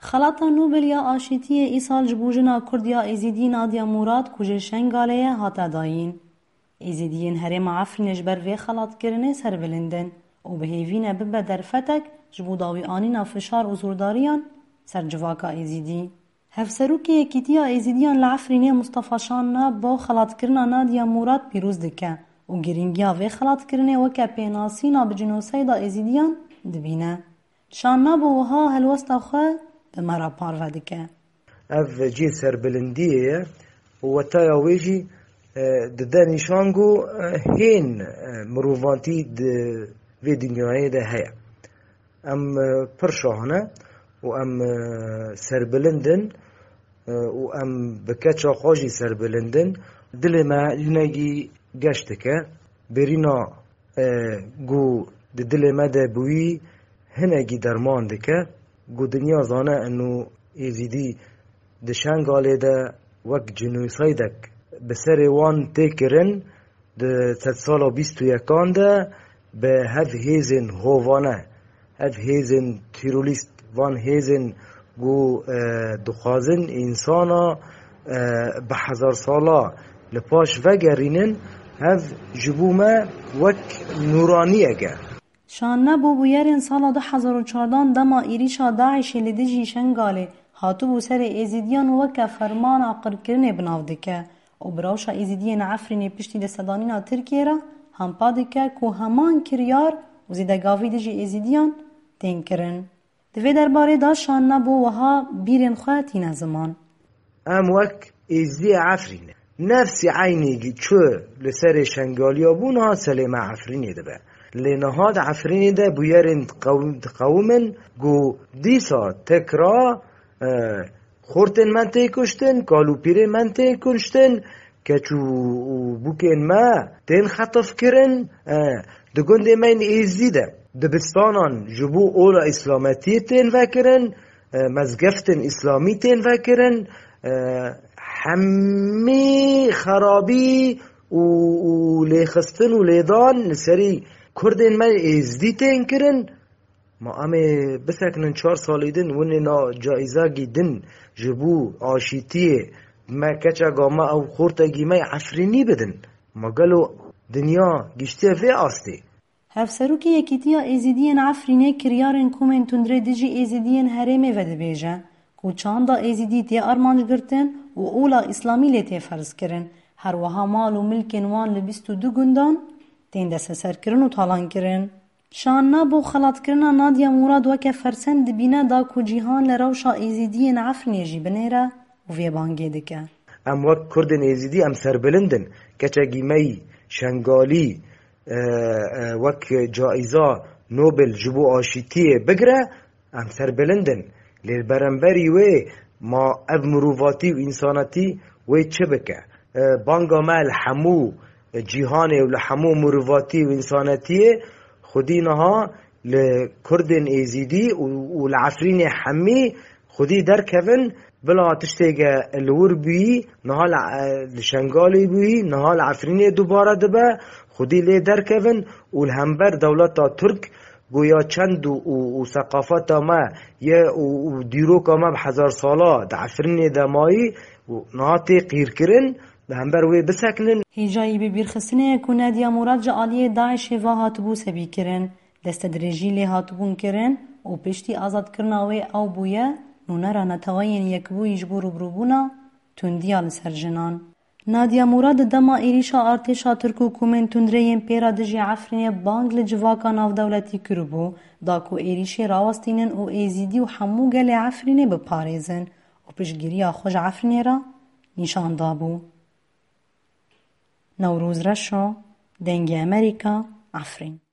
خلاطا نوبل یا آشتی ایسال جبوجنا کردیا ایزیدی نادیا مراد کجه شنگاله هاتا داین. ایزیدین هرم عفرینش بر وی خلاط کرنه سر بلندن و به هیوینه ببه در فتک جبوداوی آنینا فشار و زورداریان سر جواکا ایزیدی. هفسروکی یکیتیا ایزیدیان لعفرینه مصطفى شاننا با خلاط کرنا نادیا مراد پیروز دکه و گرینگیا وی خلاط کرنه وکه پیناسینا بجنوسایدا ایزیدیان دبینه. شاننا با وها هلوستا خواه به مرا پارو دکه. اف جی سر بلندیه و تایا ویجی ده نشانگو هین مروفانتی ده وی دنیای ده هیا. ام پرشاهنه و ام سربلندن و ام بکچا خواجی سربلندن دل ما لنگی گشته که برینا گو دل ما ده بوی هنگی درمان ده که گو دنیا زانه انو ایزیدی دشنگاله ده وک جنوسایدک بسر وان تکرن ده 100 سال و 21 ده به هف هیزن هوانه هف هیزن تیرولیست وان هیزن گو دخوازن انسانا به 1000 سالا لپاش وگرینن هف جبومه وک نورانیه گه. شانه بو بویرین سالا 2014 دما ایریشا داعش لدجی شنگاله هاتو بو سر ایزیدیان وکه فرمان عقر کرنه بناو دکه و براوشا ایزیدیان عفرین پشتی دستدانینا ترکیه را همپا دکه که همان کریار و زیدگاوی دجی ایزیدیان تین کرن. دوی درباره دا شانه بو وها بیرین خواه تین زمان. ام وک ایزدی عفرینه نفسی عینیگی چو لسر شنگالیا بون ها سلیمه عفرینه ده به لنهاد عفرینه ده بویرین قومن گو دیسا تکرا خورتن من تی کشتن کالو پیره من تی کشتن کچو بوکن ما تین خطف کرن دگونده من ایزدی ده دبستانان جبو اولا اسلامتی تین وکرن مزگفتن اسلامی تین وکرن همه خرابی و لیخستن و لیدان سری کردن من ازدی تین کرن ما امه بسکنن 4 سالیدن وننا جایزه گیدن جبو آشیتیه ما کچا گاما او خورتگی ما عفرینی بدن ما گلو دنیا گشته وی آسته. هفسروکی یکیتیا ایزیدین عفرینه کریارن کومن تندره دجی ایزیدین هرمه وده بیجه کو چاندا ایزیدی تی ارمانج گرتن و اولا اسلامی لیتی فرض کرن هر وها مال و ملکن وان لبیستو دو گندان تین دست سر کرن و تالان کرن. شاننا بو خلاط کرنا نادیا مراد وکه فرسند بینه دا کو جیهان لروشا ایزیدین عفرینه جی بنیره و وی بانگه دکه. ام وک کردن ایزیدی ام سربلندن کچگی می شنگالی وک جائزه نوبل جبو آشیتیه بگره ام سربلندن لیل برنبری وی ما اف مروفاتی و انساناتی وی چه بکه بانگا مال حمو جیهانه و لحمو مروفاتی و انساناتیه خودی نها لکردن ایزیدی و لعفرین حمی خودی در کون بلا تشتیگه الور بی نها لشنگالی بی نها لعفرین دوباره دبه خودی لی در کون و الهمبر دولتا ترک گویا چند و ثقافت ما یه و دیروک ما به 1000 سالا دعفرین دمایی و نهاتی قیر کرن به همبر وی بسکنن. هیجایی به بیرخستنه که نادیا مراد جعالی داعش و هاتبو سبی کرن دست درجی لی هاتبون کرن و پشتی آزاد کرناوی او بویه نونرا نتواین یک بویش برو بروبونا تندیا لسر جنان. نادیا مراد دما ایریشا ارتشا ترکو کومن تندرین پیرا دجی عفرین بانگ لجواکا ناو دولتی کربو داکو ایریشی راوستینن و ایزیدی و حمو گل عفرین بپاريزن و پشگیریا خوش عفرین را نشان دابو. نوروز رشو دنگ امریکا عفرین